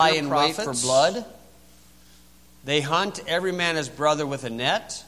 lie in wait for blood. They hunt every man his brother with a net,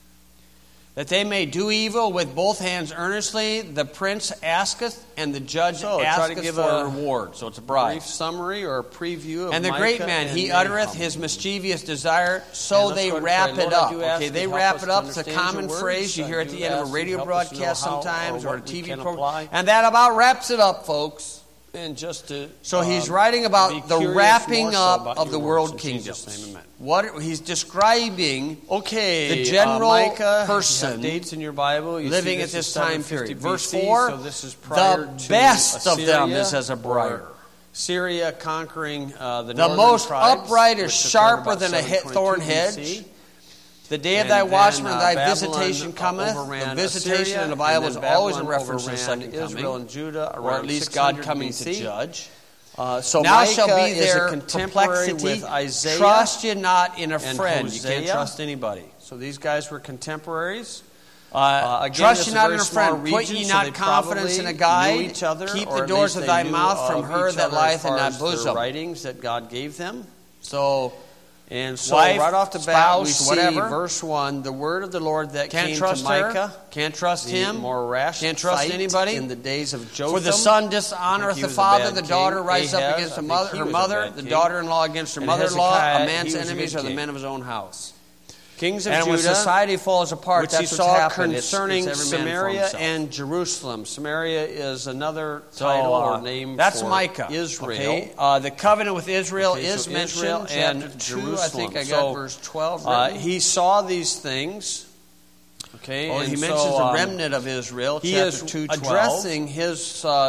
that they may do evil with both hands earnestly. The prince asketh, and the judge asketh for a reward. So it's a bribe. Brief summary or a preview of And the Micah great man, he uttereth his mischievous desire. So they wrap it up. Okay, they wrap it up. It's a common phrase you hear at the end of a radio broadcast sometimes or a TV program. And that about wraps it up, folks. And just to So he's writing about the wrapping up of the world kingdom. What he's describing, the general person dates in your Bible, living at this time period. Verse 4, so this is prior the to best of Assyria them is as a briar. Syria conquering the The most upright is sharper than a thorn hedge. The day of thy watchman, thy visitation cometh. The visitation in the Bible is always a reference to the second Israel coming, and Judah, or at least God coming to BC. judge. So Now Micah shall be is their a contemporary perplexity. with Isaiah. Trust ye not in a and friend. Hosea. You can't trust anybody. So these guys were contemporaries. Trust ye not in a friend. Put ye not confidence in a guide. Each other, Keep the doors of thy mouth from her that lieth in thy bosom. Writings that God gave them. So, and so wife, right off the bat, spouse, we see whatever. verse 1, the word of the Lord that Can't came trust to Micah. her. Can't trust him. More rash Can't trust fight anybody. in the days of Jotham. For the son dishonoreth He the was a father, bad the king. daughter rises Ahaz, up against I the think mother, he her was a mother, bad the king. daughter-in-law against her And mother-in-law. Hezekiah, A man's he was a enemies good are the king. men of his own house. Kings of And when Judah, society falls apart, which that's he what's saw happened. concerning It's every man for Samaria himself. and Jerusalem. Samaria is another title or name that's for Micah. Israel. Okay? The covenant with Israel is so mentioned. Israel and Chapter 2, Jerusalem. I think I got So, verse 12 written. he saw these things. Okay, he and mentions so, the remnant of Israel. He chapter is 2:12. addressing his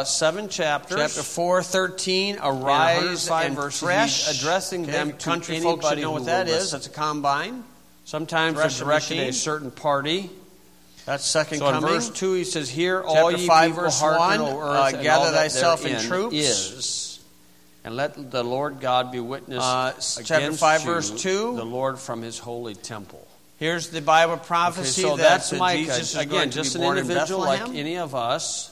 7 chapters. Chapter 4:13. Arise and verses. thresh. He's addressing them to country folks should anybody know who what that will is. listen. That's a combine. Sometimes they're Threshing directed at machine. a certain party. That's second So in coming. verse 2 he says, "Hear all Chapter ye 5, people, verse hearken, 1, O earth, and gather all that thyself in therein troops. is, and let the Lord God be witness chapter against 5, you, verse 2. the Lord from his holy temple." Here's the Bible prophecy so that that's said Micah. Jesus is Again, going to just be an born in individual like Bethlehem. any of us.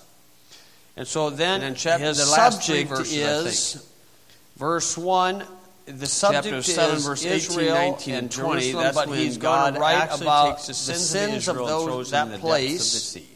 And so then, And his the last three subject verses, I is verse 1. The subject Chapter 7, is verse 18, Israel 19, and and 20. Jerusalem, That's but when he's God going to write actually about takes the the sins of Israel and those throws that them in the place, depths of the sea.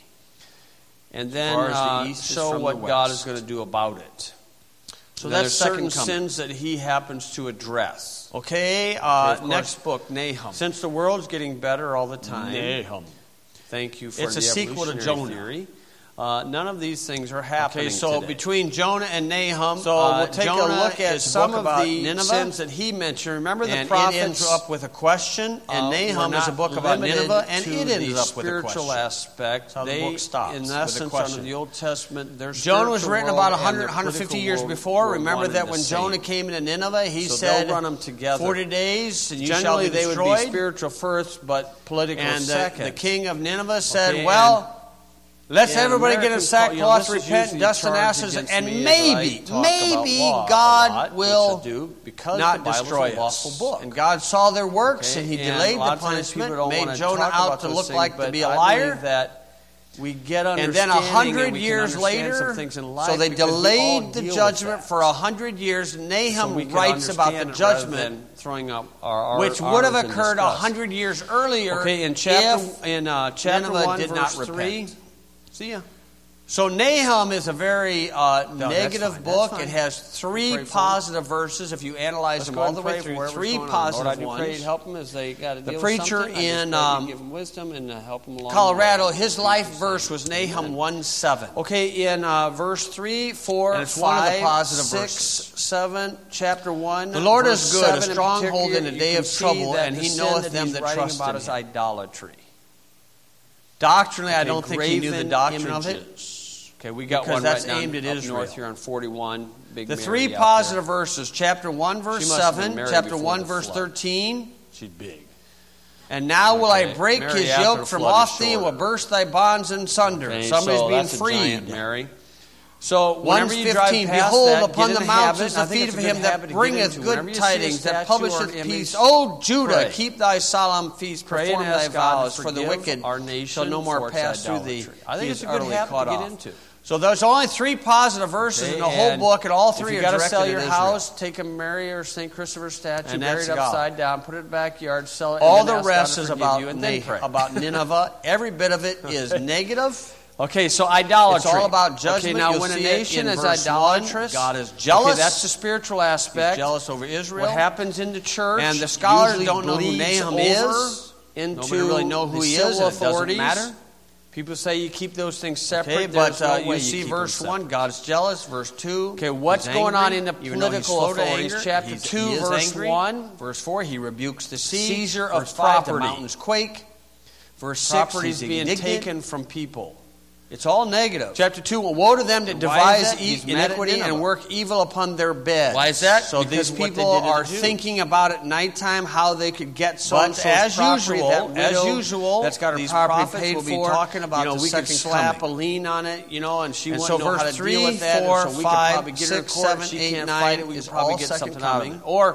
and then As far as the east is show from what the God west. is going to do about it. So Now, that's there's certain second coming. sins that he happens to address. Okay, Next book, Nahum. Since the world's getting better all the time, Nahum. thank you for It's the a sequel to evolutionary Jonah. theory. None of these things are happening Okay, so today. between Jonah and Nahum, So we'll take Jonah a look at is a some book of about the Nineveh, sins that he mentioned. Remember the and prophets it ends up with a question, and we're Nahum is a not book about limited Nineveh, and to it ends the up with a spiritual question. aspect. That's how the They, book stops, in with a essence, question. under the Old Testament, their Jonah was spiritual written world about and 100, their 150 political years world before. were Remember one that and when the same. Jonah came into Nineveh, he So said, they'll run them together. 40 days, and you shall Generally, be they would be destroyed. spiritual first, but political And second. the king of Nineveh said, Okay, well, let's and everybody get in Americans sackcloth, this is repent, usually dust and charged ashes, against and me as I maybe talk about law a God lot, will which I do, because not the Bible's a destroy lawful us. book. And God saw their works, Okay, and He and delayed a lot the of times people punishment, don't made wanna Jonah talk out about to those look things, like to but be a I liar. believe that we get And then understanding 100 and we can years understand some later, things in life so they because we all delayed the deal with judgment that. for 100 years. Nahum So we can writes about the understand it rather judgment, than throwing up our which would have arms in occurred disgust. 100 years earlier. Okay, in if chapter Nineveh 1, did verse not 3. repent. See ya. So Nahum is a very negative fine, book. that's It fine. has 3 Pray for positive verses. If you analyze them all the way through, 3 positive Lord, I do ones. pray help them as they got to The deal preacher with something. I just in, pray you give them wisdom and help them along Colorado, the way. his life verse was Nahum 1:7. Okay, in verse 3, 4, And it's one of the 5, positive 6, verses. 7, chapter 1. The Lord verse is good, a 7 stronghold in particular, the you day can of see trouble, that and the He sin knoweth that them he's that writing trust about in is Him. idolatry. Doctrinally, I Okay, don't think he knew the graven doctrine of it. images. Okay, we got Because one that's right down aimed at up Israel. north here on 41. Big The Mary 3 out positive verses, chapter 1, verse She must have been 7, married chapter before 1, the verse flood. 13. there. She's big. And now will I Okay. break Mary his after yoke the from flood off is thee and will shorter. burst thy bonds in sunder. Okay, Somebody's so being that's a giant, freed. Mary. So whenever you drive 1:15, past behold, that, upon get the in mountains habit. the feet of him that bringeth Whenever good you see a tidings, that statue or publisheth an peace. image, O Judah, pray. keep thy solemn feast, Pray perform and thy ask God vows, to for the forgive wicked our nation shall no more for its pass through thee. idolatry. I think He it's is a good utterly habit cut to get off. into. So there's only 3 positive verses in the whole book, and all 3 are directed at Israel. If you got to sell your house, take a Mary or St. Christopher statue, bury it upside down, put it in the backyard, sell it. All the rest is about Nineveh. Every bit of it is negative. Okay, so idolatry. It's all about judgment. Okay, now when a nation is idolatrous, God is jealous. Okay, that's the spiritual aspect. He's jealous over Israel. What happens in the church? And the scholars don't know who Nahum is. Nobody really know who he is. It doesn't matter. People say you keep those things separate. Okay, but you see verse 1, God's jealous. Verse 2, okay, what's going on in the political authorities? Chapter 2, verse 1. Verse 4, he rebukes the seizure of property. The mountains quake. Verse 6, properties being taken from people. It's all negative. Chapter 2, woe to them that devise iniquity and work evil upon their bed. Why is that? So because these people are thinking about at nighttime how they could get so-and-so's property. As usual, that's got her these property paid will for. Be talking about the we second could slap coming. a lien on it, and she wouldn't so know how to deal with that. 4, and so we 5, could probably get 6, her in court. 7, She 8, can't 9 fight it. We is could probably all get second something out of coming. it. Or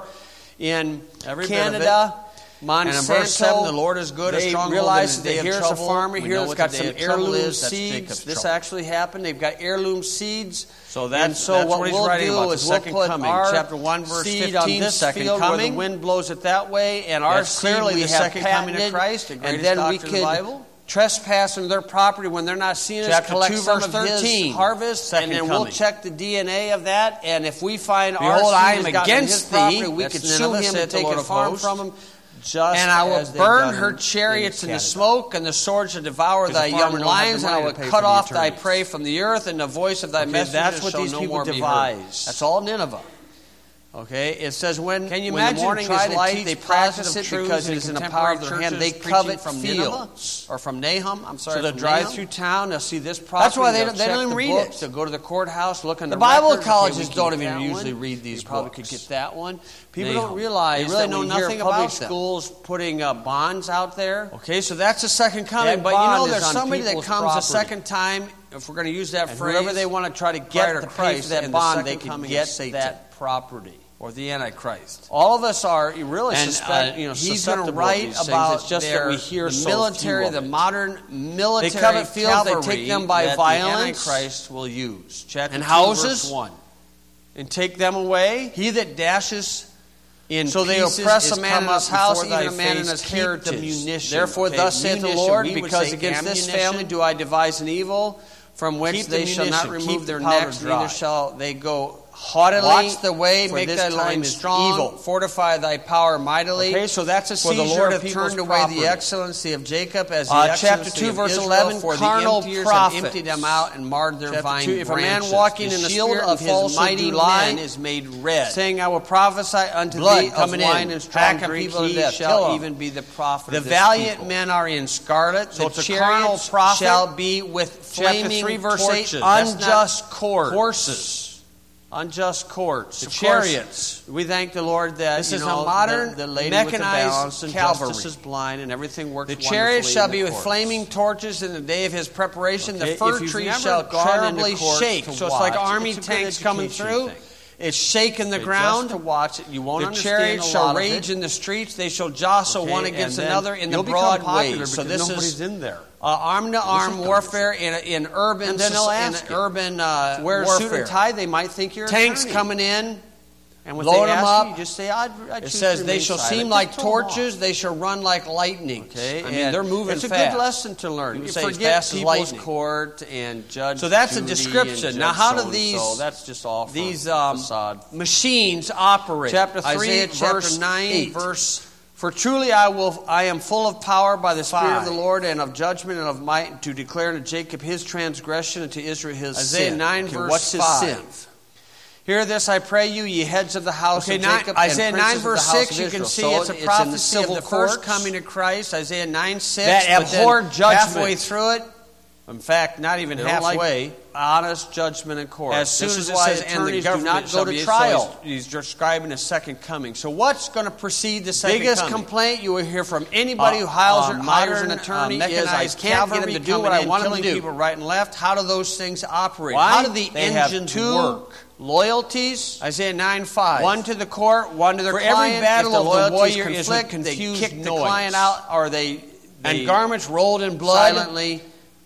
in Every Canada, Monsanto, and in verse 7, the Lord is good, a stronghold realize in the that day of here's trouble. a farmer here that's got some heirloom seeds. seeds. This actually happened. They've got heirloom seeds. So that's what what he's we'll writing do about, is the we'll second put coming. our Chapter 1, verse seed 15, on this second field coming. where the wind blows it that way, and our That's clearly seed the we have second coming of patented, Christ, the and greatest then we doctrine of the could Bible. trespass into their property when they're not seeing us Chapter collect 2, some verse of 13, his harvest, second and then we'll coming. check the DNA of that, and if we find Behold, our I seed am has gotten against his property, thee, we that's could sue Nineveh, him saith and the take Lord a of farm hosts. from him. Just And I will as they've burn done her in chariots in the Canada. smoke, and the sword shall devour Because thy the farmer young don't have the lions, and money I will to pay cut for the off thy attorneys. prey from the earth, and the voice of thy Okay, messengers that's what shall these no people more be heard. devise. That's all Nineveh. Okay, it says when Can you when imagine the morning try is to light, teach they practice positive it truths because it in is in the power of their contemporary hand. They churches covet preaching from Nineveh? fields or from Nahum. I'm sorry, So they'll from drive Nahum. through town, they'll see this property. That's why they they'll don't check even the read books, it. They'll go to the courthouse, look in The the Bible records. colleges Okay, we don't can even get usually one. read these You probably books. could get that one. People Nahum. don't realize They really that know we hear nothing public about them. schools putting bonds out there. Okay, so that's the second coming. That But you bond know, is there's on somebody that people's comes property. a second time. If we're going to use that And phrase, whoever they want to try to prior get to to pay Christ for that and the bond, second they can coming of get Satan. that property. or the Antichrist. All of us are really And, suspect. He's going to write about It's just their, that we hear the so military, few of the it. modern military They covet fields, they cavalry take them by that violence, the Antichrist will use. Chapter and 2, houses, verse 1. and take them away. He that dashes in So they pieces oppress is a man in come his up house, before even thy a man in face. his Keep heritage. the munition. Therefore, Okay, thus saith the munition, Lord, we would because say against this ammunition. family do I devise an evil, from which Keep the they shall not munition. remove Keep their the powder necks, dry. neither shall they go haughtily. Watch the way, for make this thy time loins is strong, evil. fortify thy power mightily. Okay, so that's a For the seizure Lord of hath people's turned away property. the excellency of Jacob as the Chapter excellency 2, of verse Israel, 11, for carnal the emptiers have prophets. emptied them out and marred their Chapter vine 2, if a man branches. walking The in the shield spirit of of his falsehood mighty do lie, men is made red, saying, I will prophesy unto blood thee of coming wine in, and strong pack of drink, people to he death. shall Kill 'em. even be the prophet The of this valiant people. men are in scarlet. So the it's a carnal chariots prophet. shall be with flaming 3, verse 8, torches. unjust cords. horses. Unjust courts, The the chariots. chariots. We thank the Lord that This you is a know, modern the lady mechanized with the balance and cavalry. justice is blind and everything works. The chariots wonderfully shall in the be with courts. flaming torches in the day of his preparation. Okay, The fir if you've tree never shall gone terribly into court shake. to So it's like watch, army it's a good tanks coming education through. thing. It's shaking the Okay, ground. just to watch it. You won't The understand chariots a shall lot of rage it. in the streets. They shall jostle Okay, one and against then another in the you'll become broad popular ways. So because this nobody's is in there. arm-to-arm Listen, warfare in urban And then they'll ask in you, urban Wear a warfare. suit and tie, they might think you're an Tanks attorney. coming in. And when blowing they them ask up. you, you just say, I'd It choose says to they remain shall silent. seem Just like throw 'em off. torches. They shall run like lightning. Okay, I mean, and they're moving it's a fast. good lesson to learn. You You say forget fast as people's lightning. court and Judge So that's a Judy description. and Now, Judge how do so-and-so. these- That's just all for These facade. machines operate. Chapter 3, Isaiah verse chapter 9, 8. verse. For truly I am full of power by the Spirit of 5. the Lord and of judgment and of might to declare unto Jacob his transgression and to Israel his Isaiah sin. 9, Okay, verse what's his 5? sin? Hear this, I pray you, ye heads of the house Okay, of Jacob Isaiah and 9, princes verse of the house 6, of you can Israel. see So it's a in the prophecy of civil the first courts coming of Christ. Isaiah 9, 6. that but then abhor judgment. halfway through it, In fact, not even They don't like halfway, honest judgment in court. as soon This as is it why says, and the attorneys do government not shall go be to so trial. he's describing a second coming. So what's going to precede the second Biggest coming? complaint you will hear from anybody who hires an modern, attorney is, I mechanized can't get cavalry them to do coming what I in, want them to killing do. people right and left. How do those things operate? Why? How do the They have engines two work? loyalties. Isaiah 9:5. One to the court, one to their For client. every battle If of the loyalties warrior is conflict, with they confused kick the noise. client out, or they And garments rolled in blood. silently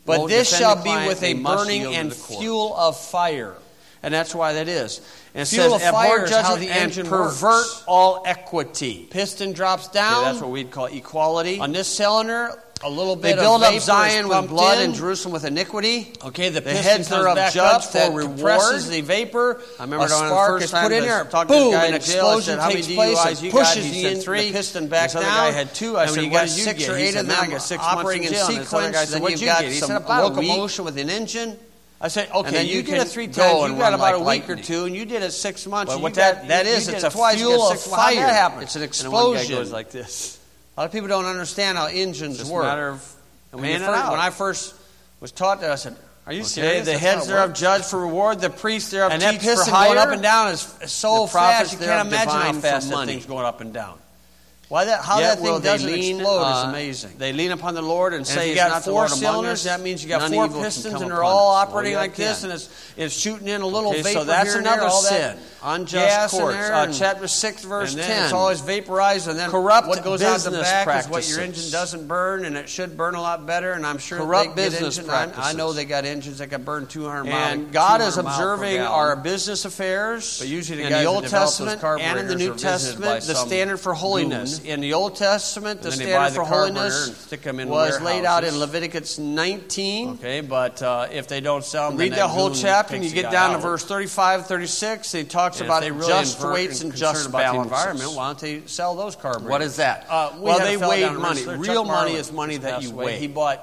But this shall be with a burning and fuel of fire. And that's why that is. And it says, abhor judgment and pervert all equity. Piston drops down. Okay, that's what we'd call equality. On this cylinder, a little bit they build of up Zion with blood in. and Jerusalem with iniquity. Okay, the heads thereof judge for reward. Compresses the vapor. I remember a spark is put in there. Boom! An explosion takes place. It pushes the piston back down. The guy had 2. I said, you got 6 or 8 of them operating in sequence. Then you've got some locomotion with an engine. I said, okay, you did it 3 times. You got about a week or 2, and you did it 6 months. But what that is, it's a fuel of fire. It's an explosion. And one guy goes like this. A lot of people don't understand how engines work. It's a matter of when I first was taught that, I said, "Are you serious?" The heads thereof judge for reward, the priests thereof and teach that piston for hire. going up and down is so fast you can't imagine how fast that thing's going up and down. How that thing doesn't explode is amazing. They lean upon the Lord and say, if you got 4 cylinders, that means you got 4 pistons, and they're all operating like this, and it's shooting in a little vapor. So that's another sin. Unjust courts. Chapter 6, verse 10. It's always vaporized, and then corrupt what goes out the back practices. is what your engine doesn't burn, and it should burn a lot better. And I'm sure corrupt they business get practices. I know they got engines that can burn 200 miles. And God is observing our business affairs. But usually in the Old Testament and in the New Testament, the standard for holiness. In the Old Testament, the standard for holiness was laid out in Leviticus 19. Okay, but if they don't sell them, read that whole chapter, and you get down to verse 35, 36. He talks about just weights and just balances. Environment. Why don't they sell those carburetors? What is that? Well, they weighed money. Real money is money that you weigh. He bought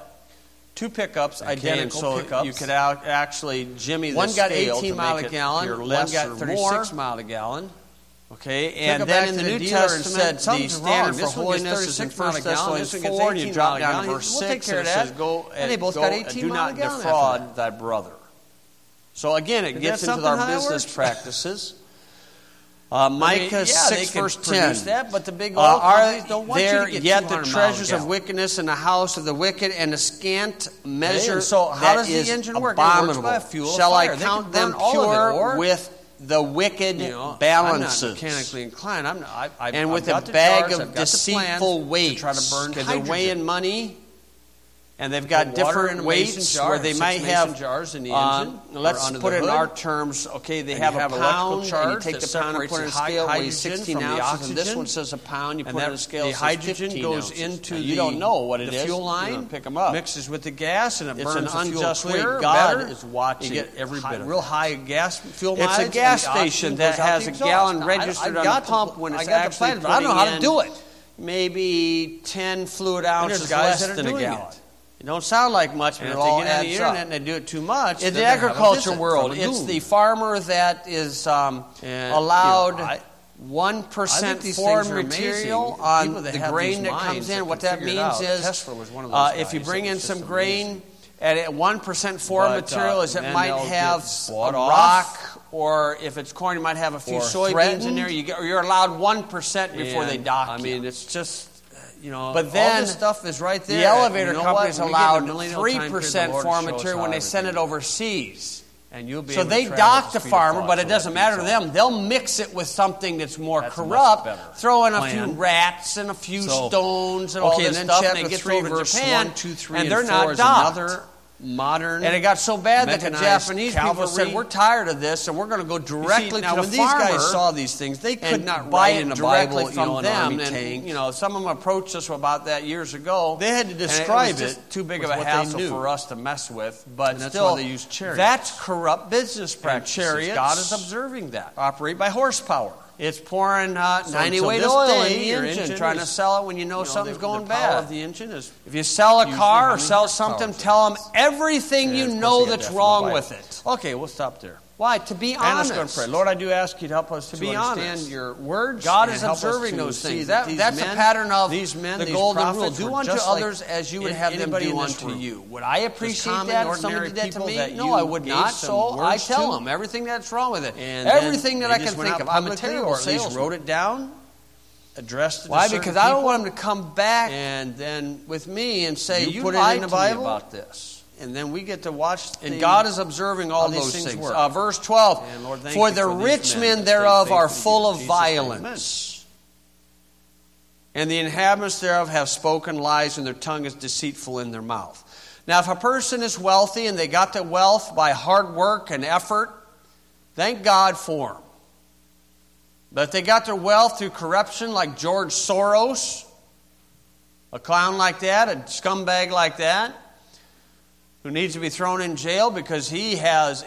2 pickups, identical pickups. You could actually jimmy the one got scale 18 miles a gallon, one got 36 miles a gallon. Okay, and then in the New Testament, the standard for holiness is in 1 Thessalonians 4, and you drop down to verse 6, and it says, and they both got 18 do not defraud thy brother. So again, it gets into our business practices. Micah 6 verse 10. That, but the big oil companies don't want there you to get yet the treasures of wickedness in the house of the wicked, and the scant measure so how does the engine work? Abominable. By a fuel shall fire. I count them pure with the wicked balances? I'm not mechanically inclined. And with a bag of deceitful weights, to try to burn they're weighing money. And they've got different weights where they might have jars in the engine. Let's put it in our terms. Okay, they have a pound, and you take the pound and put it in a scale, weighs 16 ounces, and this one says a pound. You put it in a scale, the hydrogen goes into you don't know what it is. The fuel line, pick them up, mixes with the gas, and it burns an unjust way. God is watching. You get every bit of real high gas fuel mileage. It's a gas station that has a gallon registered on the pump when it's actually putting in. I don't know how to do it. Maybe 10 fluid ounces less than a gallon. It don't sound like much, but if it all they get on the internet and they do it too much. In the agriculture world, it's the farmer that is allowed 1% foreign material on the grain that comes in. What that means is, if you bring in some grain at 1% foreign material, is it might have a rock, or if it's corn, you might have a few soybeans in there. You're allowed 1% before they dock you. I mean, it's just. But then all this stuff is right there. The elevator companies allowed 3% foreign material when they send it overseas. And you'll be so they dock the farmer, but it doesn't matter to them. They'll mix it with something that's more corrupt, throw in a few rats and a few stones and all this stuff, and they get over to Japan, and they're not docked. Modern, and it got so bad that the Japanese people said, "We're tired of this, and we're going to go directly to the farmer." When these guys saw these things, they could not buy it in the directly Bible, from them. And some of them approached us about that years ago. They had to describe it. Too big of a hassle for us to mess with. But still, they used chariots. That's corrupt business practices. Chariots, God is observing that. Operate by horsepower. It's pouring 90 weight oil in the engine, trying to sell it when you know something's going bad. Of the engine is if you sell a car or sell something, tell them everything you know that's wrong with it. Okay, we'll stop there. Why? To be honest. And let's go and pray. Lord, I do ask you to help us to understand your words. God is observing those things. That's a pattern of the golden rule. Do unto others as you would have them do unto you. Would I appreciate that if somebody did that to me? No, I would not. So I tell them everything that's wrong with it. Everything that I can think of. I'm a terrible salesman. Or at least wrote it down. Addressed it. Why? Because I don't want them to come back and then with me and say, you put it in the Bible about this. And then we get to watch. And God is observing all those things. Verse 12. And Lord, for the rich men thereof are full of violence, and the inhabitants thereof have spoken lies, and their tongue is deceitful in their mouth. Now, if a person is wealthy and they got their wealth by hard work and effort, thank God for them. But if they got their wealth through corruption like George Soros, a clown like that, a scumbag like that, who needs to be thrown in jail because he's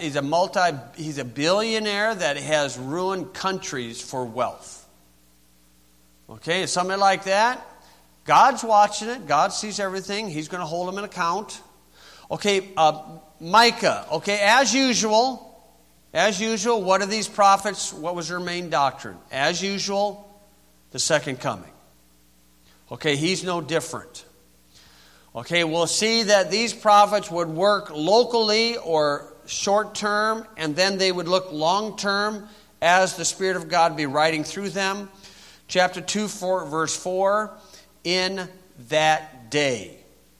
a billionaire that has ruined countries for wealth. Okay, somebody like that, God's watching it. God sees everything. He's going to hold him in account. Okay, Micah. Okay, as usual, what are these prophets? What was their main doctrine? As usual, the second coming. Okay, he's no different. Okay, we'll see that these prophets would work locally or short term, and then they would look long term as the Spirit of God be writing through them. Chapter 2, verse 4, in that day.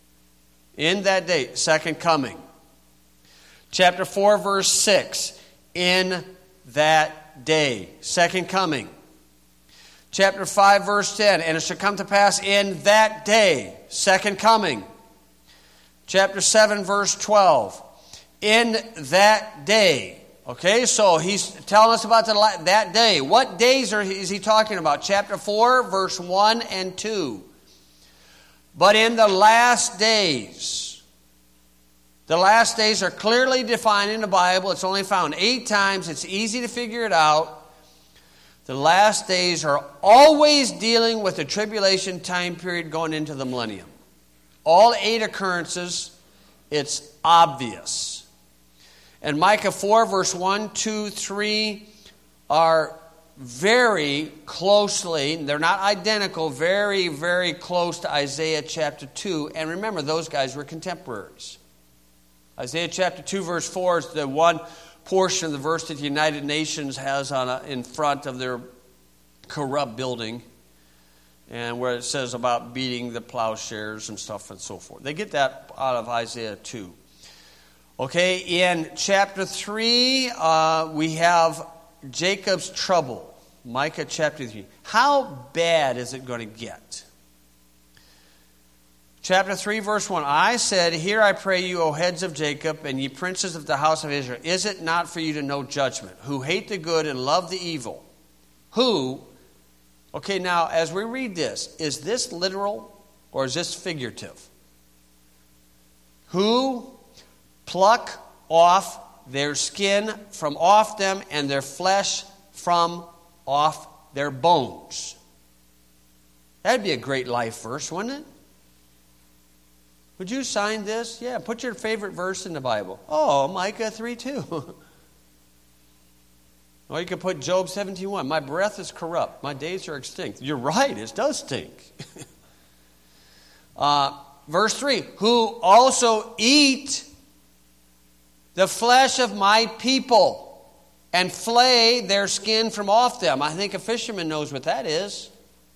In that day, second coming. Chapter 4, verse 6, in that day, second coming. Chapter 5, verse 10, and it shall come to pass in that day, second coming. Chapter 7, verse 12, in that day. Okay, so he's telling us about that day. What days is he talking about? Chapter 4, verse 1 and 2. But in the last days, the last days are clearly defined in the Bible. It's only found 8 times. It's easy to figure it out. The last days are always dealing with the tribulation time period going into the millennium. All 8 occurrences, it's obvious. And Micah 4, verse 1, 2, 3 are very closely, they're not identical, very, very close to Isaiah chapter 2. And remember, those guys were contemporaries. Isaiah chapter 2, verse 4 is the one portion of the verse that the United Nations has in front of their corrupt building, and where it says about beating the plowshares and stuff and so forth. They get that out of Isaiah 2. Okay, in chapter 3, we have Jacob's trouble. Micah chapter 3. How bad is it going to get? Chapter 3, verse 1. I said, hear I pray you, O heads of Jacob, and ye princes of the house of Israel. Is it not for you to know judgment, who hate the good and love the evil? Who, okay, now, as we read this, is this literal or is this figurative? Who pluck off their skin from off them and their flesh from off their bones. That'd be a great life verse, wouldn't it? Would you sign this? Yeah, put your favorite verse in the Bible. Oh, Micah 3:2. Or you could put Job 17:1. My breath is corrupt. My days are extinct. You're right, it does stink. Verse 3. Who also eat the flesh of my people and flay their skin from off them. I think a fisherman knows what that is.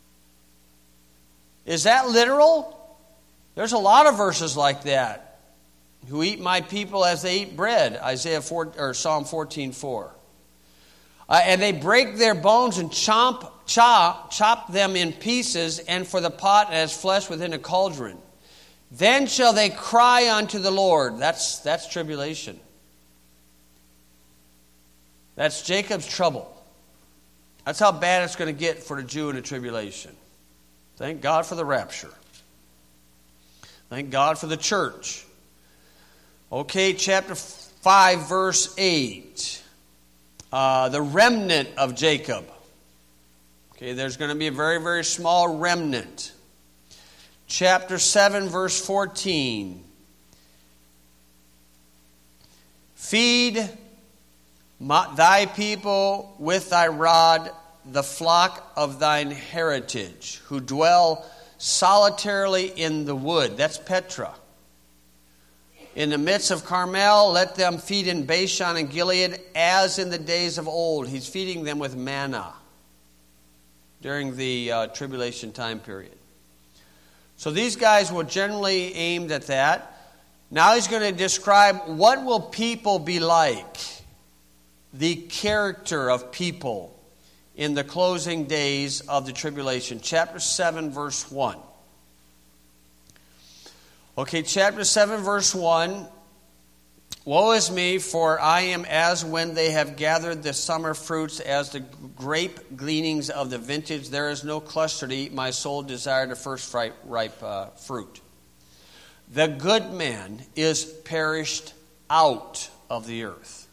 Is that literal? There's a lot of verses like that. Who eat my people as they eat bread. Psalm 14:4. And they break their bones and chop them in pieces, and for the pot as flesh within a cauldron. Then shall they cry unto the Lord. That's tribulation. That's Jacob's trouble. That's how bad it's going to get for the Jew in the tribulation. Thank God for the rapture. Thank God for the church. Okay, chapter 5, verse 8. The remnant of Jacob. Okay, there's going to be a very, very small remnant. Chapter 7, verse 14. Feed thy people with thy rod, the flock of thine heritage, who dwell solitarily in the wood. That's Petra. In the midst of Carmel, let them feed in Bashan and Gilead as in the days of old. He's feeding them with manna during the tribulation time period. So these guys were generally aimed at that. Now he's going to describe what will people be like, the character of people in the closing days of the tribulation. Chapter 7, verse 1. Okay, chapter 7, verse 1. Woe is me, for I am as when they have gathered the summer fruits, as the grape gleanings of the vintage. There is no cluster to eat. My soul desired the first ripe fruit. The good man is perished out of the earth.